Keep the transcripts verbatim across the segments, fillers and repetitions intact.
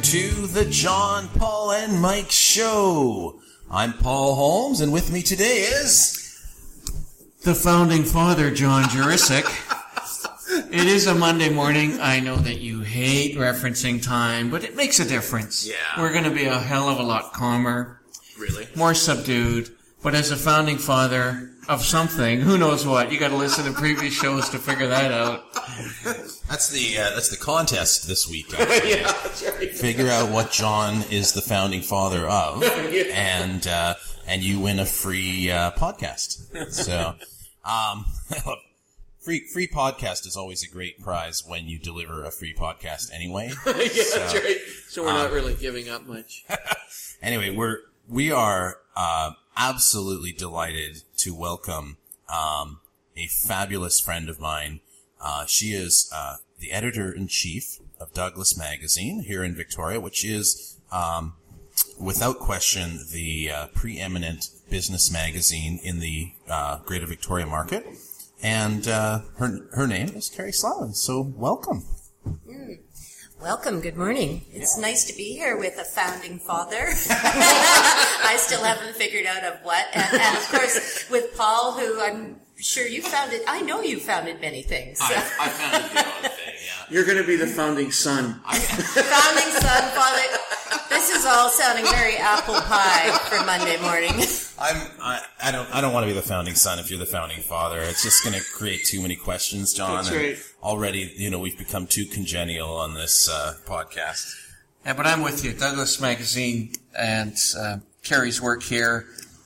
to the John, Paul, and Mike Show. I'm Paul Holmes, and with me today is... the founding father, John Jurisic. It is a Monday morning. I know that you hate referencing time, but it makes a difference. Yeah. We're going to be a hell of a lot calmer. Really? More subdued. But as a founding father of something, who knows what? You got to listen to previous shows to figure that out. That's the uh, that's the contest this week. Yeah, that's right. Figure out what John is the founding father of, yeah. and uh, and you win a free uh, podcast. So, um, free free podcast is always a great prize when you deliver a free podcast anyway. Yeah, so, that's right. So we're um, not really giving up much. Anyway, we're we are uh, absolutely delighted to welcome um, a fabulous friend of mine. Uh, she is uh, the editor-in-chief of Douglas Magazine here in Victoria, which is, um, without question, the uh, preeminent business magazine in the uh, Greater Victoria market. And uh, her her name is Carrie Slowin. So welcome. Mm. Welcome. Good morning. It's yeah. nice to be here with a founding father. I still haven't figured out of what. And, and of course, with Paul, who I'm sure you founded. I know you founded many things. I, I founded the odd thing, yeah. You're going to be the founding son. Founding son, father. This is all sounding very apple pie for Monday morning. I'm. I, I don't. I don't want to be the founding son if you're the founding father. It's just going to create too many questions, John. That's right. And already, you know, we've become too congenial on this uh, podcast. Yeah, but I'm with you. Douglas Magazine and uh, Carrie's work here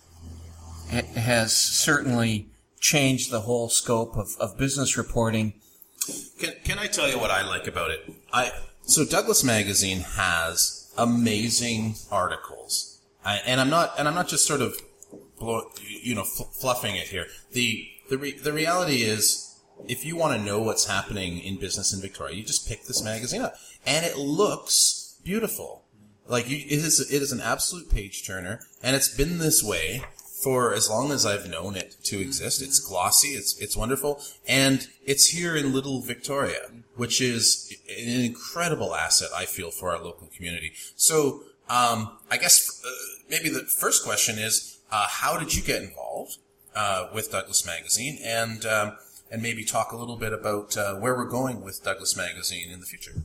has certainly changed the whole scope of, of business reporting. Can Can I tell you what I like about it? I so Douglas Magazine has amazing articles, I, and I'm not and I'm not just sort of blow, you know f- fluffing it here. The the re, the reality is, if you want to know what's happening in business in Victoria, you just pick this magazine up, and it looks beautiful. Like you, it is it is an absolute page turner, and it's been this way for as long as I've known it to exist. It's glossy, it's it's wonderful, and it's here in Little Victoria, which is an incredible asset, I feel, for our local community. So, um, I guess uh, maybe the first question is, uh, how did you get involved uh, with Douglas Magazine, and um, and maybe talk a little bit about uh, where we're going with Douglas Magazine in the future.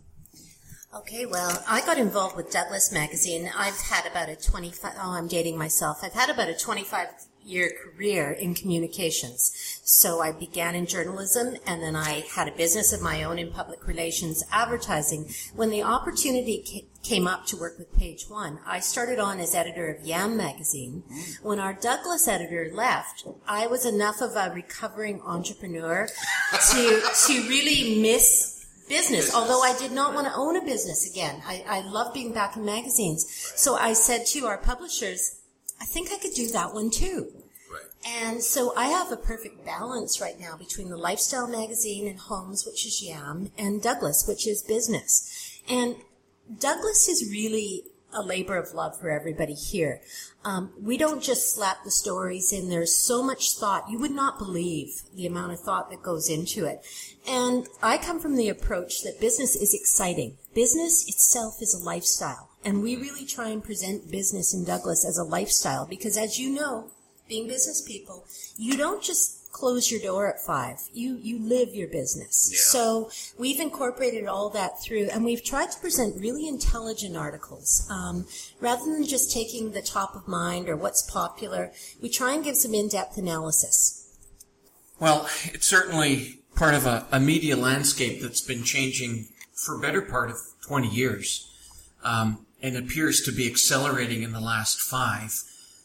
Okay, well, I got involved with Douglas Magazine. I've had about a twenty-five, oh, I'm dating myself. I've had about a twenty-five year career in communications. So I began in journalism, and then I had a business of my own in public relations advertising. When the opportunity came up to work with Page One, I started on as editor of Yam Magazine. When our Douglas editor left, I was enough of a recovering entrepreneur to, to really miss business, although I did not want to own a business again. I, I love being back in magazines. So I said to our publishers, I think I could do that one too. Right. And so I have a perfect balance right now between the lifestyle magazine and Homes, which is Yam, and Douglas, which is business. And Douglas is really a labor of love for everybody here. Um, we don't just slap the stories in. There's so much thought. You would not believe the amount of thought that goes into it. And I come from the approach that business is exciting. Business itself is a lifestyle. And we really try and present business in Douglas as a lifestyle because, as you know, being business people, you don't just close your door at five. You you live your business. Yeah. So we've incorporated all that through, and we've tried to present really intelligent articles. Um, rather than just taking the top of mind or what's popular, we try and give some in-depth analysis. Well, it's certainly part of a, a media landscape that's been changing for a better part of twenty years, um, and appears to be accelerating in the last five.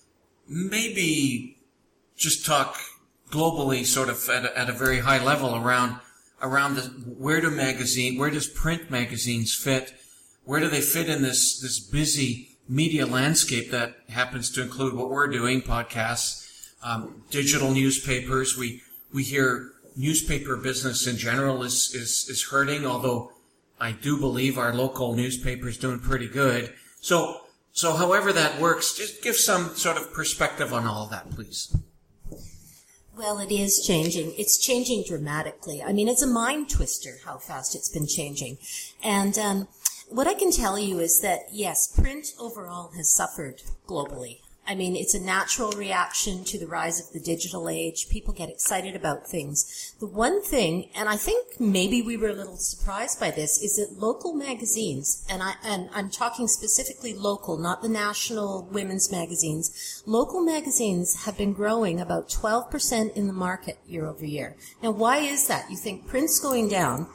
Maybe just talk globally, sort of at a, at a very high level around around the, where do magazine, where does print magazines fit? Where do they fit in this this busy media landscape that happens to include what we're doing, podcasts, um, digital newspapers? We we hear newspaper business in general is, is is hurting, although I do believe our local newspaper is doing pretty good. So so however that works, just give some sort of perspective on all of that, please. Well, it is changing. It's changing dramatically. I mean, it's a mind twister how fast it's been changing. And um, what I can tell you is that, yes, print overall has suffered globally. I mean, it's a natural reaction to the rise of the digital age. People get excited about things. The one thing, and I think maybe we were a little surprised by this, is that local magazines, and, I, and I'm talking specifically local, not the national women's magazines, local magazines have been growing about twelve percent in the market year over year. Now, why is that? You think print's going down.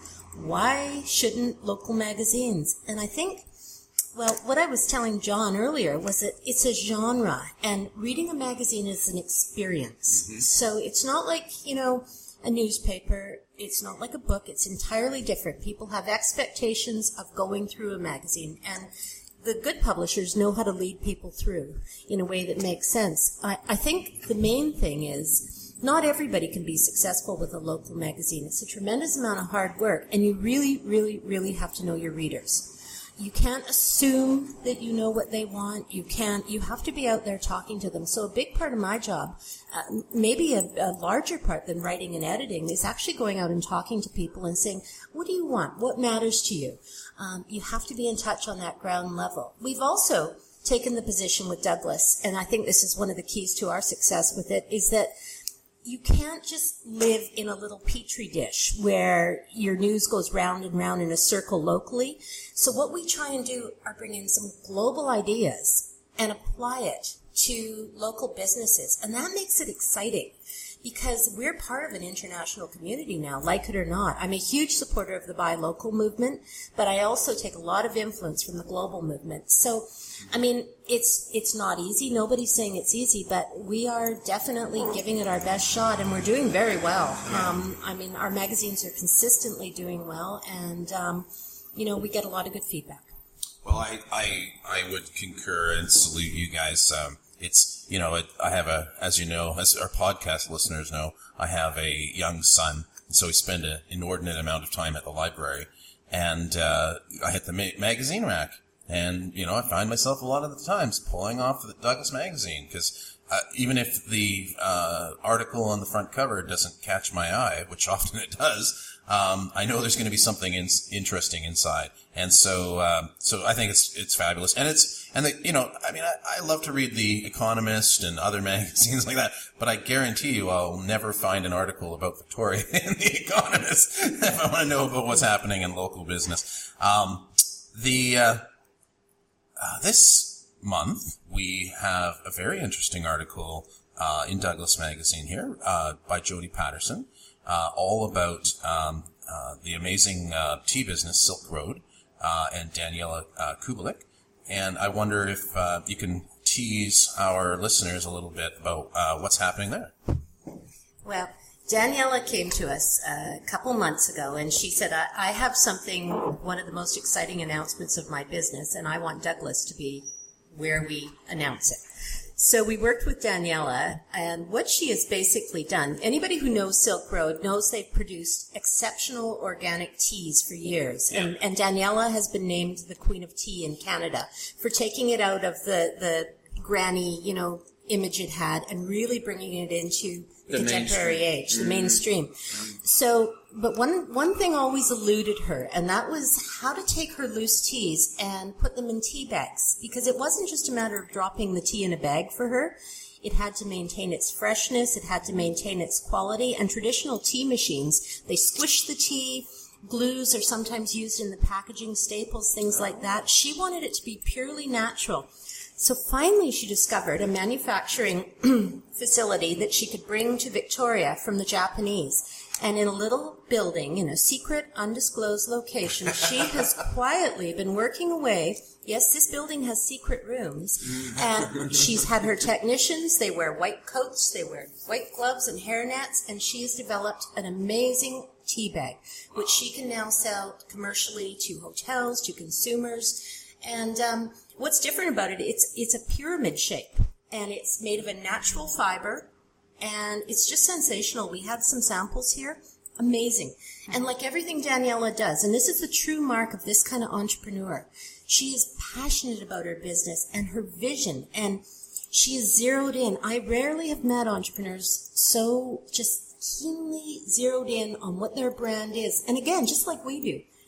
Why shouldn't local magazines? And I think, well, what I was telling John earlier was that it's a genre, and reading a magazine is an experience. Mm-hmm. So it's not like, you know, a newspaper. It's not like a book. It's entirely different. People have expectations of going through a magazine, and the good publishers know how to lead people through in a way that makes sense. I, I think the main thing is not everybody can be successful with a local magazine. It's a tremendous amount of hard work, and you really, really, really have to know your readers. You can't assume that you know what they want. You can't, you have to be out there talking to them. So a big part of my job, uh, maybe a, a larger part than writing and editing, is actually going out and talking to people and saying, what do you want? What matters to you? Um, you have to be in touch on that ground level. We've also taken the position with Douglas, and I think this is one of the keys to our success with it, is that you can't just live in a little petri dish where your news goes round and round in a circle locally. So what we try and do are bring in some global ideas and apply it to local businesses. And that makes it exciting because we're part of an international community now, like it or not. I'm a huge supporter of the Buy Local movement, but I also take a lot of influence from the global movement. So, I mean, it's it's not easy. Nobody's saying it's easy, but we are definitely giving it our best shot, and we're doing very well. Um, I mean, our magazines are consistently doing well, and, um, you know, we get a lot of good feedback. Well, I, I, I would concur and salute you guys. Um, it's, you know, it, I have a, as you know, as our podcast listeners know, I have a young son, and so we spend an inordinate amount of time at the library, and uh, I hit the ma- magazine rack. And, you know, I find myself a lot of the times pulling off the Douglas magazine because uh, even if the uh, article on the front cover doesn't catch my eye, which often it does, um, I know there's going to be something in- interesting inside. And so, um, so I think it's it's fabulous. And it's, and the, you know, I mean, I, I love to read The Economist and other magazines like that, but I guarantee you I'll never find an article about Victoria in The Economist if I want to know about what's happening in local business. Um, the, uh, Uh, this month, we have a very interesting article uh, in Douglas Magazine here uh, by Jody Patterson, uh, all about um, uh, the amazing uh, tea business Silk Road uh, and Daniela uh, Kubelik. And I wonder if uh, you can tease our listeners a little bit about uh, what's happening there. Well, Daniela came to us a couple months ago, and she said, I, I have something, one of the most exciting announcements of my business, and I want Douglas to be where we announce it. So we worked with Daniela, and what she has basically done, anybody who knows Silk Road knows they've produced exceptional organic teas for years. And, and Daniela has been named the Queen of Tea in Canada for taking it out of the, the granny, you know, image it had and really bringing it into the contemporary mainstream. age, the mm-hmm. mainstream. So, but one one thing always eluded her, and that was how to take her loose teas and put them in tea bags, because it wasn't just a matter of dropping the tea in a bag for her. It had to maintain its freshness, it had to maintain its quality, and traditional tea machines, they squish the tea, glues are sometimes used in the packaging, staples, things like that. She wanted it to be purely natural. So finally she discovered a manufacturing facility that she could bring to Victoria from the Japanese. And in a little building, in a secret, undisclosed location, she has quietly been working away. Yes, this building has secret rooms. And she's had her technicians. They wear white coats. They wear white gloves and hairnets. And she has developed an amazing tea bag, which she can now sell commercially to hotels, to consumers. And um, what's different about it, it's it's a pyramid shape, and it's made of a natural fiber, and it's just sensational. We had some samples here. Amazing. And like everything Daniela does, and this is the true mark of this kind of entrepreneur, she is passionate about her business and her vision, and she is zeroed in. I rarely have met entrepreneurs so just keenly zeroed in on what their brand is. And again, just like we do,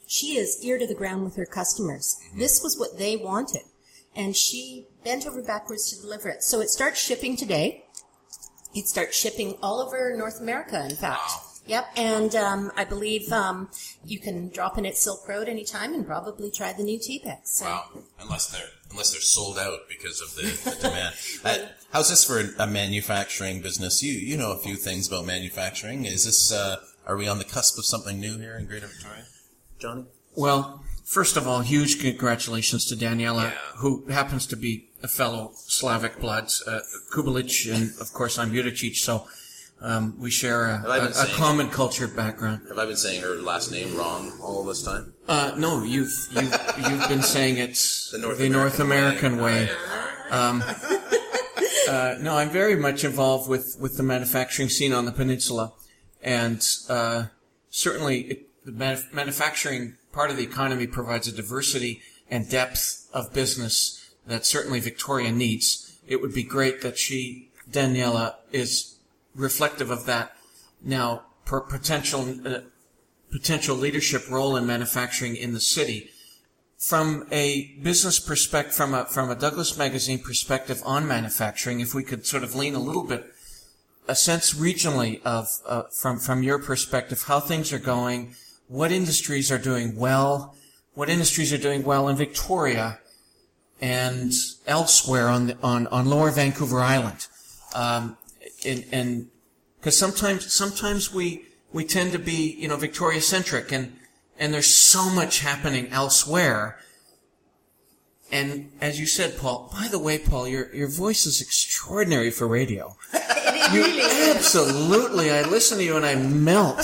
She is ear to the ground with her customers. This was what they wanted. And she bent over backwards to deliver it. So it starts shipping today. It starts shipping all over North America, in fact. Wow. Yep, and um, I believe um, you can drop in at Silk Road anytime and probably try the new T-Pex. So. Wow, unless they're unless they're sold out because of the, the demand. uh, how's this for a manufacturing business? You you know a few things about manufacturing. Is this uh, are we on the cusp of something new here in Greater Victoria, Johnny? Well, first of all, huge congratulations to Daniela, yeah. who happens to be a fellow Slavic blood, uh, Kubelich, and of course I'm Juricic, so um, we share a, a, a common it? culture background. Have I been saying her last name wrong all this time? Uh, no, you've you've, you've been saying it's the North the American North American way. way. Um, uh, no, I'm very much involved with, with the manufacturing scene on the peninsula, and uh, certainly it, the manuf- manufacturing part of the economy provides a diversity and depth of business that certainly Victoria needs. It would be great that she, Daniela, is reflective of that now per potential uh, potential leadership role in manufacturing in the city. From a business perspective, from a from a Douglas Magazine perspective on manufacturing, if we could sort of lean a little bit, a sense regionally of uh, from from your perspective, how things are going, what industries are doing well, what industries are doing well in Victoria and elsewhere on the, on on Lower Vancouver Island, um, and and because sometimes sometimes we we tend to be you know Victoria centric, and and there's so much happening elsewhere. And as you said, Paul, by the way, Paul, your your voice is extraordinary for radio. It You really is. absolutely, I listen to you and I melt.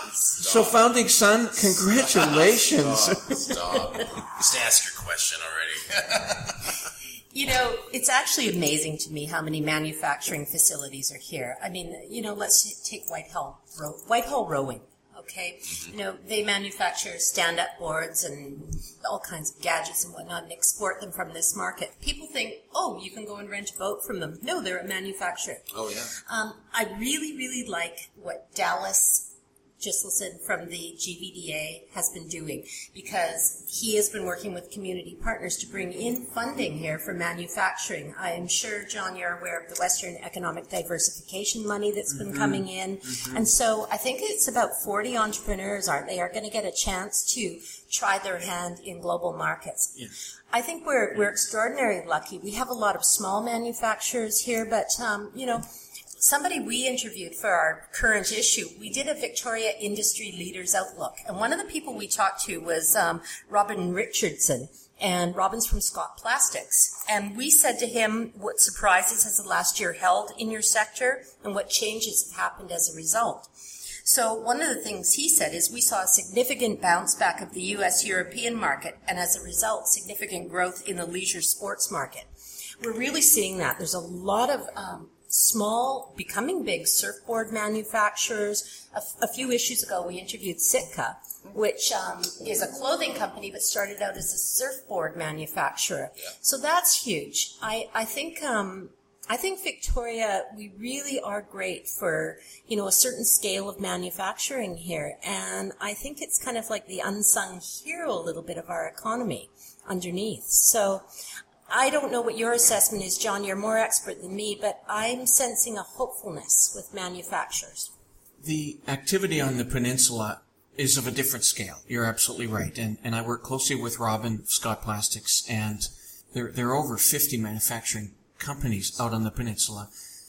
So, Founding Son, congratulations. Stop. Stop. Just ask your question already. You know, it's actually amazing to me how many manufacturing facilities are here. I mean, you know, let's take Whitehall, Row- Whitehall Rowing, okay? You know, they manufacture stand-up boards and all kinds of gadgets and whatnot and export them from this market. People think, oh, you can go and rent a boat from them. No, they're a manufacturer. Oh, yeah. Um, I really, really like what Dallas Giselson from the G V D A has been doing, because he has been working with community partners to bring in funding here for manufacturing. I am sure, John, you're aware of the Western Economic Diversification money that's been mm-hmm. coming in. Mm-hmm. And so I think it's about forty entrepreneurs, aren't they, are going to get a chance to try their hand in global markets. Yeah. I think we're we're extraordinarily lucky. We have a lot of small manufacturers here, but, um, you know, somebody we interviewed for our current issue, we did a Victoria Industry Leaders Outlook. And one of the people we talked to was um, Robin Richardson. And Robin's from Scott Plastics. And we said to him, what surprises has the last year held in your sector and what changes have happened as a result? So one of the things he said is we saw a significant bounce back of the U S European market, and as a result, significant growth in the leisure sports market. We're really seeing that. There's a lot of um, small, becoming big surfboard manufacturers. A, f- a few issues ago, we interviewed Sitka, which um, is a clothing company but started out as a surfboard manufacturer. Yeah. So that's huge. I, I think um, I think Victoria, we really are great for, you know, a certain scale of manufacturing here. And I think it's kind of like the unsung hero a little bit of our economy underneath. So I don't know what your assessment is, John. You're more expert than me, but I'm sensing a hopefulness with manufacturers. The activity on the peninsula is of a different scale. You're absolutely right. And, and I work closely with Robin of Scott Plastics, and there, there are over fifty manufacturing companies out on the peninsula,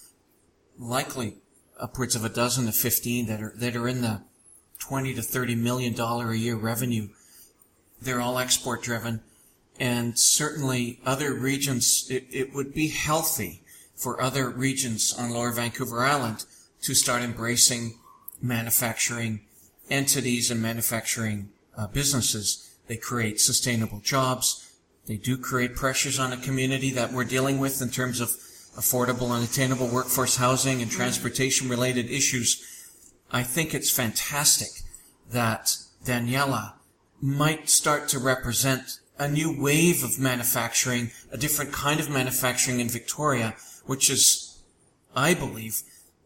likely upwards of a dozen to fifteen that are, that are in the twenty to thirty million dollar a year revenue. They're all export driven. And certainly other regions, it, it would be healthy for other regions on Lower Vancouver Island to start embracing manufacturing entities and manufacturing uh, businesses. They create sustainable jobs. They do create pressures on a community that we're dealing with in terms of affordable and attainable workforce housing and transportation-related issues. I think it's fantastic that Daniela might start to represent a new wave of manufacturing, a different kind of manufacturing in Victoria, which is, I believe,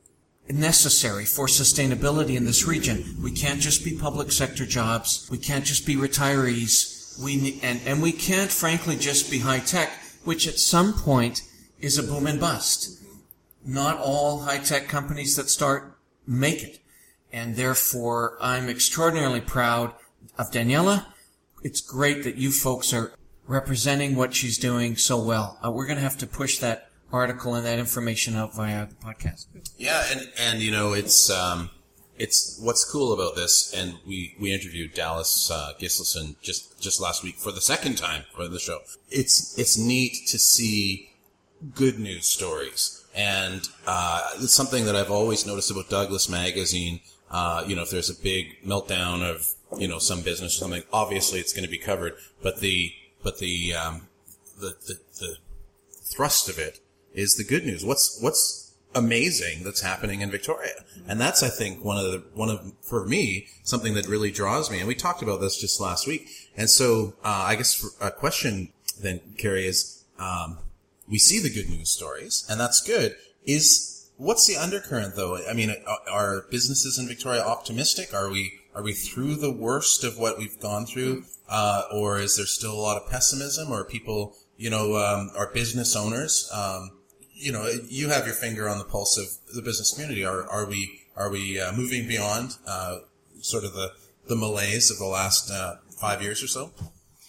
necessary for sustainability in this region. We can't just be public sector jobs. We can't just be retirees. We ne- and, and we can't, frankly, just be high tech, which at some point is a boom and bust. Not all high tech companies that start make it. And therefore, I'm extraordinarily proud of Daniela. It's great that you folks are representing what she's doing so well. Uh, we're going to have to push that article and that information out via the podcast. Yeah, and, and you know, it's um, it's what's cool about this, and we, we interviewed Dallas uh, Gislason just, just last week for the second time for the show. It's it's neat to see good news stories, and uh, it's something that I've always noticed about Douglas Magazine. Uh, you know, if there's a big meltdown of, you know, some business or something, obviously it's going to be covered, but the but the um, the, the the thrust of it is the good news. What's what's amazing that's happening in Victoria, and that's, I think, one of the one of for me something that really draws me. And we talked about this just last week. And so, uh, I guess for a question then, Carrie, is um, we see the good news stories, and that's good. Is what's the undercurrent, though? I mean, are, are businesses in Victoria optimistic? Are we are we through the worst of what we've gone through, uh, or is there still a lot of pessimism? Or people, you know, um, are business owners? Um, you know, you have your finger on the pulse of the business community. Are are we are we uh, moving beyond uh, sort of the the malaise of the last uh, five years or so?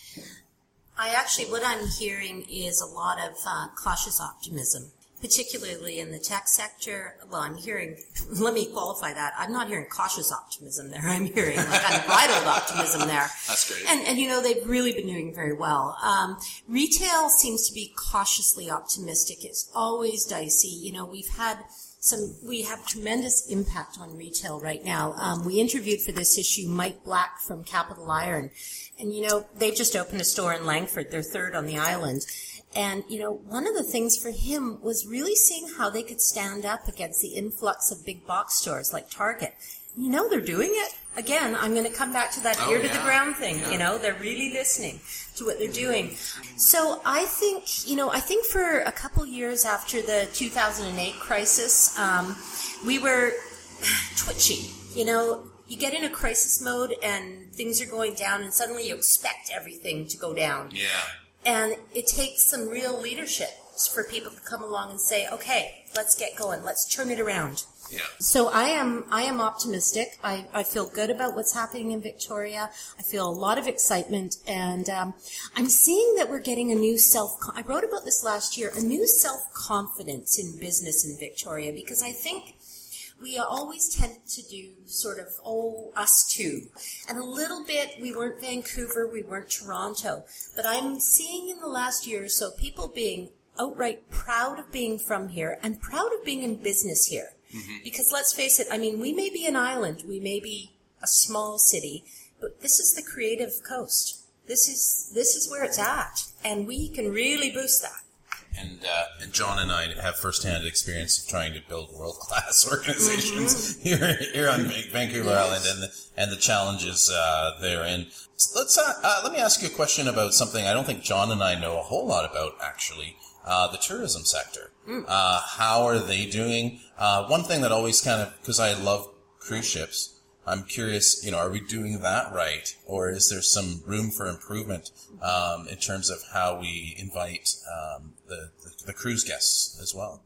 I actually, what I'm hearing is a lot of uh, cautious optimism, particularly in the tech sector. Well, I'm hearing, let me qualify that. I'm not hearing cautious optimism there. I'm hearing like unbridled optimism there. That's great. And, and, you know, they've really been doing very well. Um, retail seems to be cautiously optimistic. It's always dicey. You know, we've had some, we have tremendous impact on retail right now. Um, we interviewed for this issue Mike Black from Capital Iron. And, you know, they've just opened a store in Langford, their third on the island. And, you know, one of the things for him was really seeing how they could stand up against the influx of big box stores like Target. You know, they're doing it. Again, I'm going to come back to that oh, ear yeah. to the ground thing. Yeah. You know, they're really listening to what they're doing. So I think, you know, I think for a couple years after the two thousand eight crisis, um, we were twitchy. You know, you get in a crisis mode and things are going down and suddenly you expect everything to go down. Yeah. And it takes some real leadership for people to come along and say, okay, let's get going. Let's turn it around. Yeah. So I am I am optimistic. I, I feel good about what's happening in Victoria. I feel a lot of excitement. And um, I'm seeing that we're getting a new self... I wrote about this last year, a new self-confidence in business in Victoria, because I think we always tend to do sort of, oh, us too. And a little bit, we weren't Vancouver, we weren't Toronto. But I'm seeing in the last year or so people being outright proud of being from here and proud of being in business here. Mm-hmm. Because let's face it, I mean, we may be an island, we may be a small city, but this is the creative coast. This is, this is where it's at. And we can really boost that. And, uh, and John and I have firsthand experience of trying to build world-class organizations mm-hmm. here here on Vancouver yes. Island, and the, and the challenges uh, therein. Let's uh, uh, let me ask you a question about something I don't think John and I know a whole lot about. Actually, uh, the tourism sector. Mm. Uh, how are they doing? Uh, one thing that always kind of, because I love cruise ships, I'm curious, you know, are we doing that right? Or is there some room for improvement um, in terms of how we invite um, the, the, the cruise guests as well?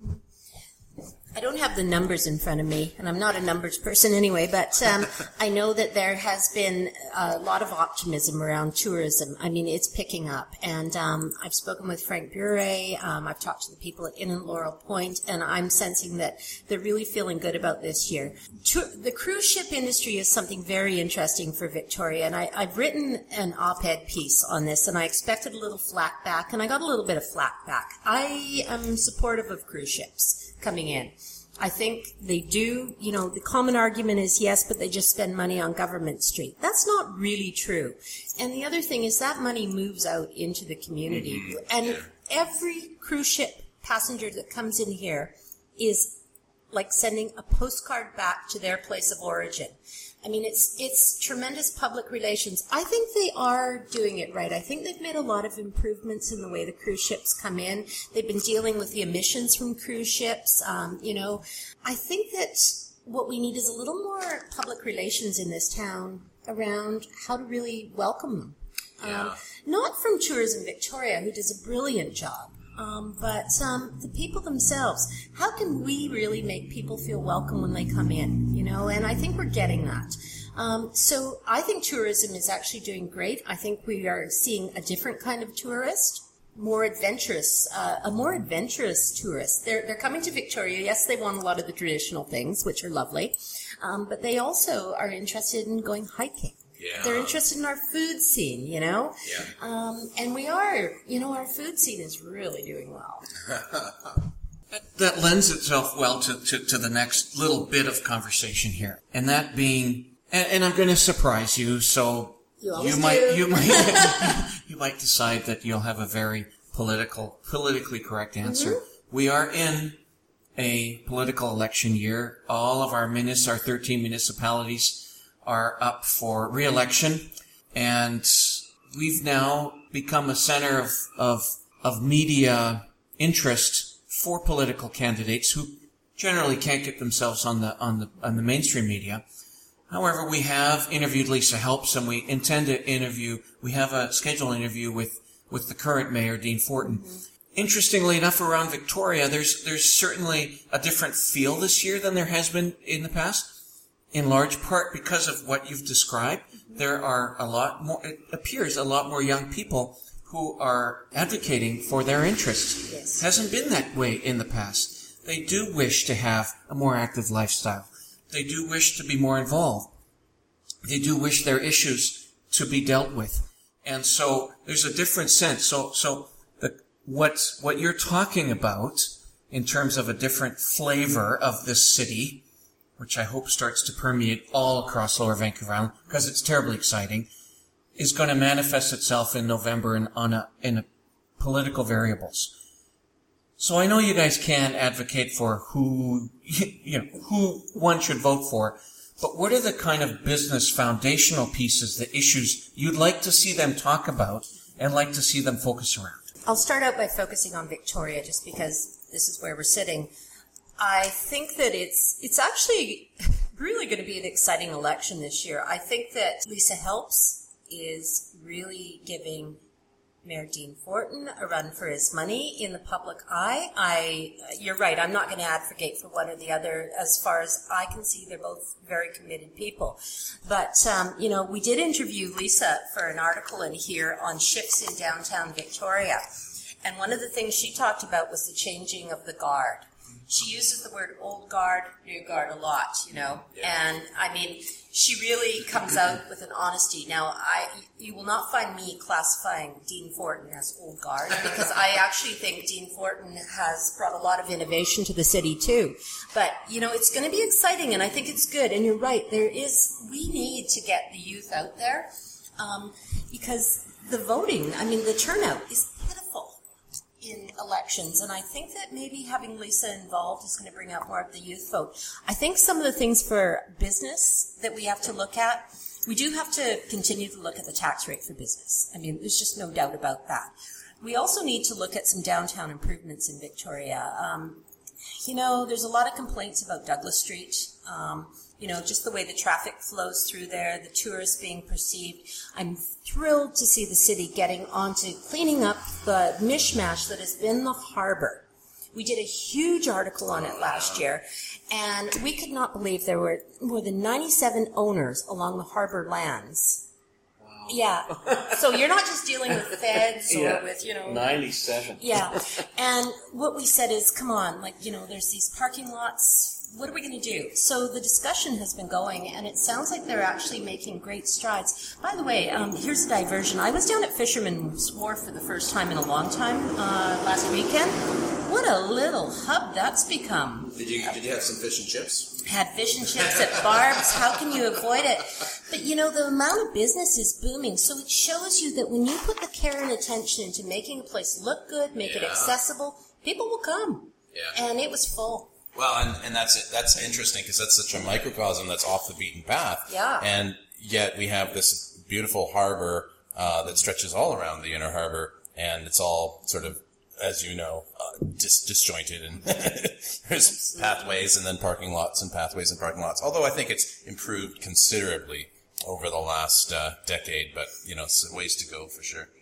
I don't have the numbers in front of me, and I'm not a numbers person anyway, but um, I know that there has been a lot of optimism around tourism. I mean, it's picking up. And um, I've spoken with Frank Bure, um, I've talked to the people at Inn and Laurel Point, and I'm sensing that they're really feeling good about this year. Tour- the cruise ship industry is something very interesting for Victoria, and I, I've written an op-ed piece on this, and I expected a little flack back, and I got a little bit of flack back. I am supportive of cruise ships coming in. I think they do, you know, the common argument is yes, but they just spend money on Government Street. That's not really true. And the other thing is that money moves out into the community. Mm-hmm. And every cruise ship passenger that comes in here is like sending a postcard back to their place of origin. I mean, it's it's tremendous public relations. I think they are doing it right. I think they've made a lot of improvements in the way the cruise ships come in. They've been dealing with the emissions from cruise ships. Um, you know, I think that what we need is a little more public relations in this town around how to really welcome them. Yeah. Um, not from Tourism Victoria, who does a brilliant job, um, but um, the people themselves. How can we really make people feel welcome when they come in? You know, and I think we're getting that. Um, so I think tourism is actually doing great. I think we are seeing a different kind of tourist, more adventurous, uh, a more adventurous tourist. They're they're coming to Victoria. Yes, they want a lot of the traditional things, which are lovely, um, but they also are interested in going hiking. Yeah. They're interested in our food scene, you know? Yeah. Um, and we are, you know, our food scene is really doing well. That, that lends itself well to, to, to the next little bit of conversation here. And that being, and, and I'm going to surprise you, so You always you might, do. you might, you might decide that you'll have a very political, politically correct answer. Mm-hmm. We are in a political election year. All of our munis, our thirteen municipalities are up for re-election, and we've now become a center of, of, of media interest for political candidates who generally can't get themselves on the, on the, on the mainstream media. However, we have interviewed Lisa Helps, and we intend to interview, we have a scheduled interview with, with the current mayor, Dean Fortin. Mm-hmm. Interestingly enough, around Victoria, there's, there's certainly a different feel this year than there has been in the past. In large part because of what you've described, there are a lot more, it appears a lot more young people who are advocating for their interests. Yes. It hasn't been that way in the past. They do wish to have a more active lifestyle. They do wish to be more involved. They do wish their issues to be dealt with. And so there's a different sense. So, so the, what, what you're talking about in terms of a different flavor of this city, which I hope starts to permeate all across Lower Vancouver Island, because it's terribly exciting, is going to manifest itself in November in, on a, in a political variables. So I know you guys can advocate for who, you know, who one should vote for, but what are the kind of business foundational pieces, the issues you'd like to see them talk about and like to see them focus around? I'll start out by focusing on Victoria, just because this is where we're sitting. I think that it's it's actually really going to be an exciting election this year. I think that Lisa Helps is really giving Mayor Dean Fortin a run for his money in the public eye. I, you're right, I'm not going to advocate for one or the other. As far as I can see, they're both very committed people. But, um, you know, we did interview Lisa for an article in here on shifts in downtown Victoria. And one of the things she talked about was the changing of the guard. She uses the word old guard, new guard a lot, you know, yeah. And I mean, she really comes out with an honesty. Now, I, you will not find me classifying Dean Fortin as old guard, because I actually think Dean Fortin has brought a lot of innovation to the city too. But, you know, it's going to be exciting, and I think it's good. And you're right, there is, we need to get the youth out there, um, because the voting, I mean, the turnout is pitiful in elections, and I think that maybe having Lisa involved is going to bring out more of the youth vote. I think some of the things for business that we have to look at, we do have to continue to look at the tax rate for business. I mean, there's just no doubt about that. We also need to look at some downtown improvements in Victoria. Um, you know, there's a lot of complaints about Douglas Street. Um, you know, just the way the traffic flows through there, the tourists being perceived. I'm thrilled to see the city getting onto cleaning up the mishmash that has been the harbor. We did a huge article on it last year, and we could not believe there were more than ninety-seven owners along the harbor lands. Wow. Yeah. So you're not just dealing with feds or yeah. with, you know... ninety-seven. Yeah. And what we said is, come on, like, you know, there's these parking lots. What are we going to do? So the discussion has been going, and it sounds like they're actually making great strides. By the way, um, here's a diversion. I was down at Fisherman's Wharf for the first time in a long time uh, last weekend. What a little hub that's become. Did you did you have some fish and chips? Had fish and chips at Barb's. How can you avoid it? But, you know, the amount of business is booming, so it shows you that when you put the care and attention into making a place look good, make yeah. it accessible, people will come. Yeah. And it was full. Well, and, and that's it. That's interesting because that's such a microcosm that's off the beaten path. Yeah. And yet we have this beautiful harbor uh, that stretches all around the inner harbor, and it's all sort of as you know, uh, dis- disjointed, and there's pathways and then parking lots and pathways and parking lots. Although I think it's improved considerably over the last uh, decade, but, you know, so ways to go for sure.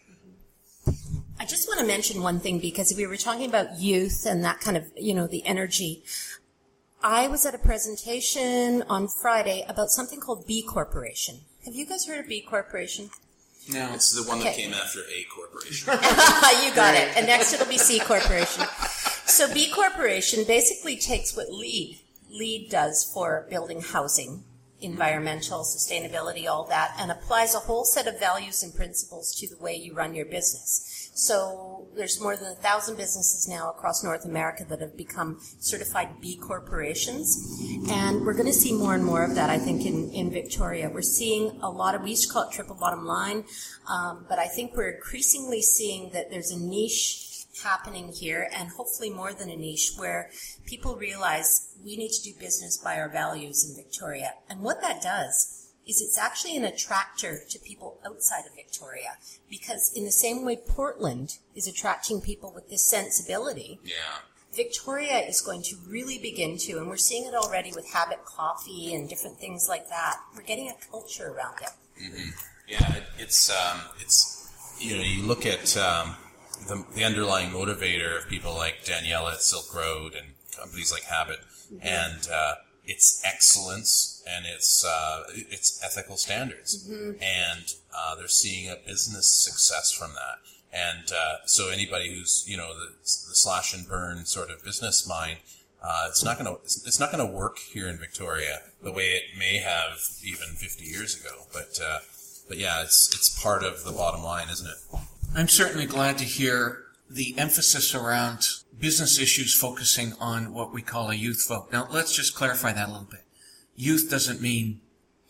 I just want to mention one thing, because we were talking about youth and that kind of, you know, the energy. I was at a presentation on Friday about something called B Corporation. Have you guys heard of B Corporation? No. It's the one Okay. that came after A Corporation. You got it. And next it'll be C Corporation. So B Corporation basically takes what LEED, LEED does for building housing, environmental, sustainability, all that, and applies a whole set of values and principles to the way you run your business. So there's more than a thousand businesses now across North America that have become certified B corporations. And we're going to see more and more of that, I think, in, in Victoria. We're seeing a lot of, we used to call it triple bottom line, um, but I think we're increasingly seeing that there's a niche happening here, and hopefully more than a niche, where people realize we need to do business by our values in Victoria. And what that does is it's actually an attractor to people outside of Victoria, because in the same way Portland is attracting people with this sensibility, Yeah. Victoria is going to really begin to, and we're seeing it already with Habit Coffee and different things like that. We're getting a culture around it. Mm-hmm. Yeah, it, it's, um, it's, you know, you look at um, the, the underlying motivator of people like Daniela at Silk Road and companies like Habit, mm-hmm. and uh, it's excellence and it's uh, it's ethical standards, mm-hmm. and uh, they're seeing a business success from that. And uh, so anybody who's, you know, the, the slash and burn sort of business mind, uh, it's not going to it's not going to work here in Victoria the way it may have even fifty years ago. But uh, but yeah, it's it's part of the bottom line, isn't it? I'm certainly glad to hear the emphasis around business issues focusing on what we call a youth vote. Now, let's just clarify that a little bit. Youth doesn't mean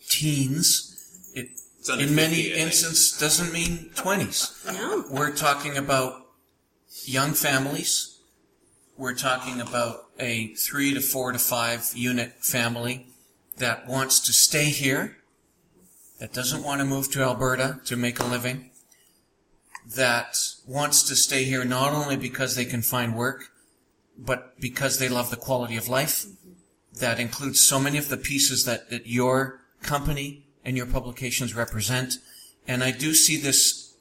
teens. It, in many fifty, instances, doesn't mean twenties. No. We're talking about young families. We're talking about a three to four to five unit family that wants to stay here, that doesn't want to move to Alberta to make a living, that wants to stay here not only because they can find work, but because they love the quality of life. That includes so many of the pieces that, that your company and your publications represent. And I do see this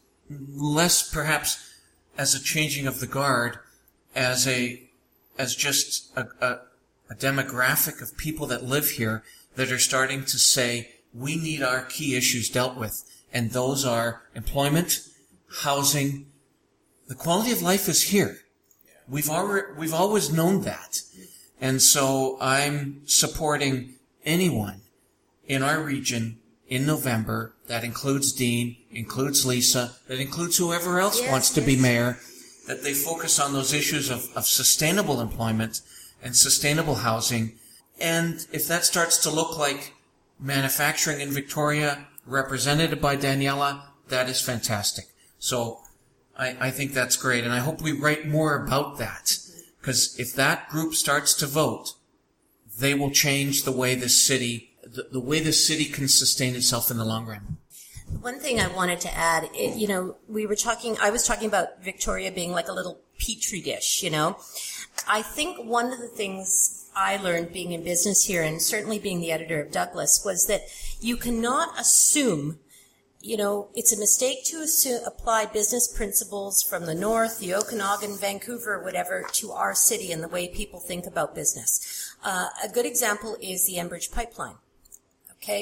less perhaps as a changing of the guard, as a as just a, a, a demographic of people that live here that are starting to say, we need our key issues dealt with. And those are employment, housing. The quality of life is here. We've already, we've always known that. And so I'm supporting anyone in our region in November. That includes Dean, includes Lisa, that includes whoever else Yes, wants to yes. be mayor, that they focus on those issues of, of sustainable employment and sustainable housing. And if that starts to look like manufacturing in Victoria, represented by Daniela, that is fantastic. So I, I think that's great. And I hope we write more about that. Because if that group starts to vote, they will change the way this city, the, the way the city can sustain itself in the long run. One thing I wanted to add, it, you know, we were talking, I was talking about Victoria being like a little petri dish, you know. I think one of the things I learned being in business here, and certainly being the editor of Douglas, was that you cannot assume, you know, it's a mistake to assume, apply business principles from the north, the Okanagan, Vancouver, whatever, to our city and the way people think about business. Uh, a good example is the Enbridge pipeline. Okay?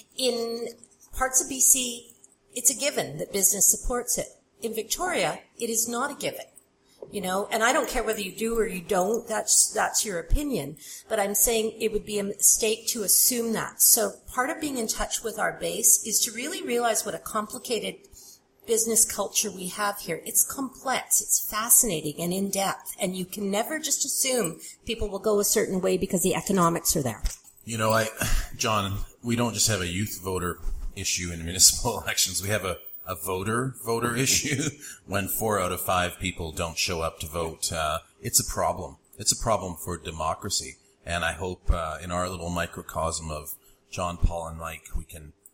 In parts of B C, it's a given that business supports it. In Victoria, it is not a given. You know, and I don't care whether you do or you don't, that's, that's your opinion. But I'm saying it would be a mistake to assume that. So part of being in touch with our base is to really realize what a complicated business culture we have here. It's complex, it's fascinating and in depth. And you can never just assume people will go a certain way because the economics are there. You know, I, John, we don't just have a youth voter issue in municipal elections. We have a a voter voter issue when four out of five people don't show up to vote. Uh, it's a problem. It's a problem for democracy. And I hope uh, in our little microcosm of John, Paul, and Mike, we can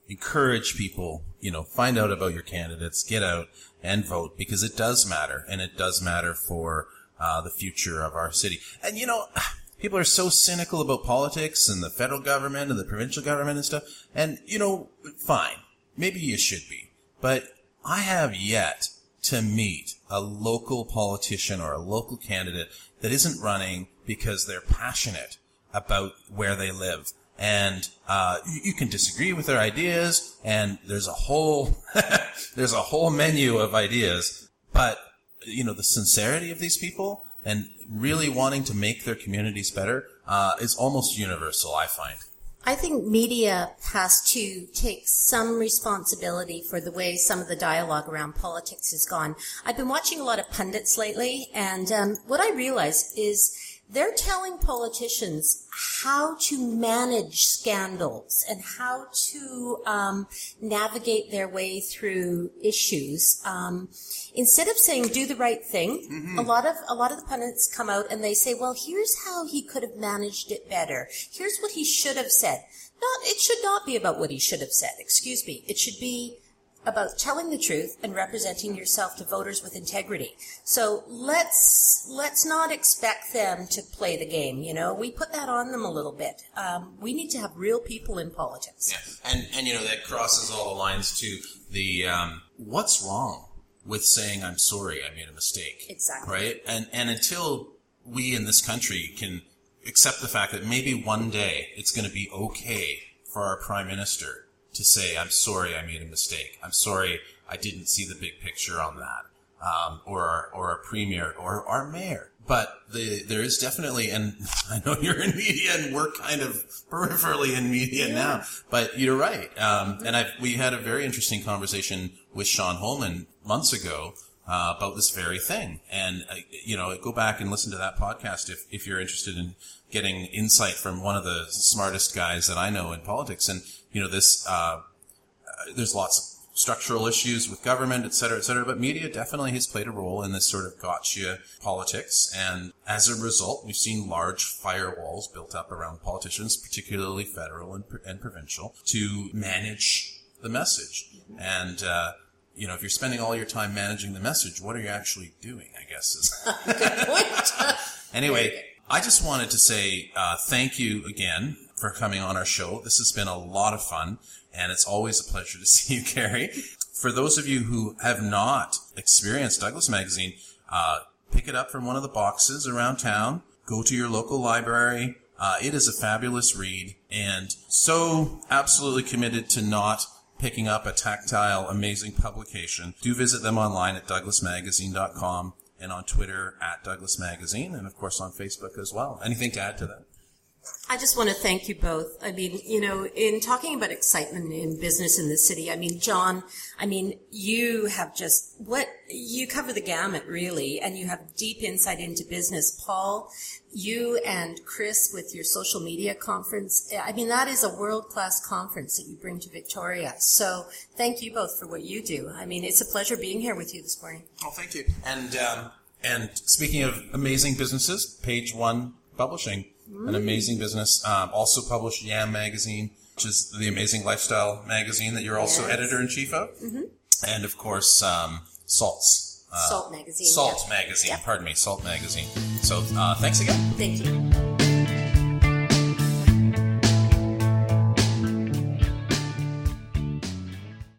encourage people, you know, find out about your candidates, get out and vote, because it does matter, and it does matter for uh, the future of our city. And, you know, people are so cynical about politics and the federal government and the provincial government and stuff. And, you know, fine. Maybe you should be. But I have yet to meet a local politician or a local candidate that isn't running because they're passionate about where they live. And uh you, you can disagree with their ideas, and there's a whole there's a whole menu of ideas. But, you know, the sincerity of these people and really wanting to make their communities better uh is almost universal, I find. I think media has to take some responsibility for the way some of the dialogue around politics has gone. I've been watching a lot of pundits lately, and um, what I realize is they're telling politicians how to manage scandals and how to um, navigate their way through issues. Um, instead of saying "do the right thing," mm-hmm. a lot of a lot of the pundits come out and they say, "Well, here's how he could have managed it better. Here's what he should have said." Not, it should not be about what he should have said. Excuse me. It should be about telling the truth and representing yourself to voters with integrity. So let's let's not expect them to play the game. You know, we put that on them a little bit. Um, we need to have real people in politics. Yeah, and and you know that crosses all the lines to the um, what's wrong with saying I'm sorry, I made a mistake. Exactly. Right, and and until we in this country can accept the fact that maybe one day it's going to be okay for our prime minister to say, I'm sorry, I made a mistake. I'm sorry, I didn't see the big picture on that. Um, or, our, or our premier, or our mayor. But the, there is definitely, and I know you're in media and we're kind of peripherally in media yeah. now, but you're right. Um, and I've, we had a very interesting conversation with Sean Holman months ago, uh, about this very thing. And, uh, you know, go back and listen to that podcast if, if you're interested in getting insight from one of the smartest guys that I know in politics. And, you know, this, uh, there's lots of structural issues with government, et cetera, et cetera, but media definitely has played a role in this sort of gotcha politics. And as a result, we've seen large firewalls built up around politicians, particularly federal and, and provincial, to manage the message. And, uh, you know, if you're spending all your time managing the message, what are you actually doing, I guess is. Good point. Anyway, I just wanted to say, uh, thank you again for coming on our show. This has been a lot of fun, and it's always a pleasure to see you, Carrie. For those of you who have not experienced Douglas Magazine, uh, pick it up from one of the boxes around town. Go to your local library. Uh, it is a fabulous read, and so absolutely committed to not picking up a tactile, amazing publication. Do visit them online at douglas magazine dot com and on Twitter at Douglas Magazine, and of course on Facebook as well. Anything to add to that? I just want to thank you both. I mean, you know, in talking about excitement in business in the city, I mean, John, I mean, you have just, what, you cover the gamut, really, and you have deep insight into business. Paul, you and Chris with your social media conference, I mean, that is a world-class conference that you bring to Victoria. So thank you both for what you do. I mean, it's a pleasure being here with you this morning. Oh, thank you. And, um, and speaking of amazing businesses, Page One Publishing, an amazing business, um, also published Yam Magazine, which is the amazing lifestyle magazine that you're also yes. editor-in-chief of. Mm-hmm. And, of course, um, Salts. Uh, Salt Magazine. Salt yeah. Magazine, yep. pardon me, Salt Magazine. So uh, thanks again. Thank you.